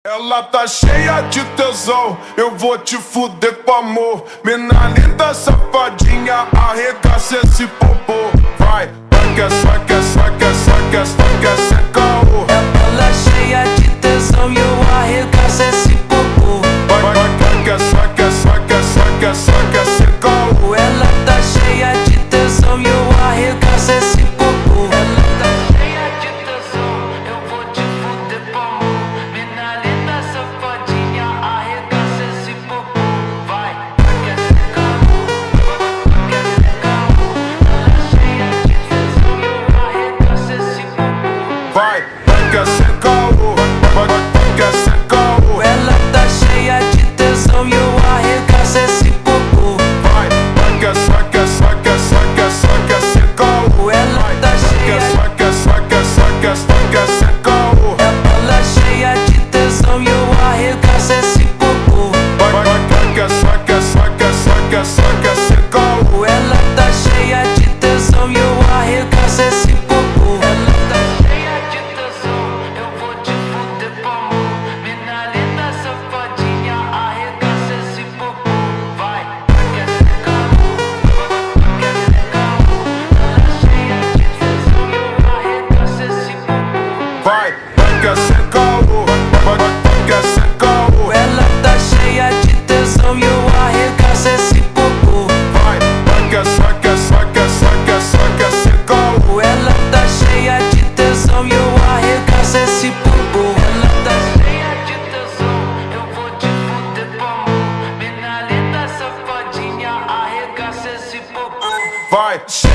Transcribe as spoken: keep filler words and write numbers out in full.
Ela tá cheia de tesão, eu vou te fuder com amor. Mina linda, safadinha, arregaça esse popô. Vai, vai que é, vai que é, vai que é, vai que é, vai que é, sem caô. Ela cheia de tesão e eu arregaço esse popô. Vai, vai, vai que é, vai que é, vai que é, vai que é, vai que é, sem caô. Ela tá cheia de tesão e eu arregaço esse popô. Ela tá cheia de tesão, eu vou te fuder com amor. Mina linda, safadinha, arregaça esse popô. Vai, vai que é sem caô, vai que é sem caô. Ela cheia de tesão e eu arregaço esse popô. Vai, vai que é sem caô, vai, vai, vai que é sem caô. Ela tá cheia de tesão e eu arregaço esse popô. Vai, vai que é, vai que é, vai que é, vai que é, vai que é, sem caô. Ela tá cheia, Vai que é, vai que é, vai que é, vai que é, sem caô. ela cheia de tesão e eu arregaço esse popô. Vai, vai, vai que é, vai que é, vai que é, vai que é, vai que é, sem caô. Ela tá cheia de tesão e eu arregaço esse popô. Ela tá cheia de tesão, eu vou te fuder com amor. Mina linda, safadinha, arregaça esse popô. Vai, vai que é sem caô, vai que é sem caô. Ela cheia de tesão e eu arregaço esse popô. Vai, vai que é sem caô, vai, vai, vai que é sem caô. Ela tá cheia de tesão e eu arregaço esse popô. Vai, vai que é, vai que é, vai que é, vai que é, vai que é, sem caô. Ela tá cheia de tesão e eu arregaço esse popô. Ela tá cheia de tesão, eu vou te fuder com amor. Mina linda, safadinha, arregaça esse popô. Vai.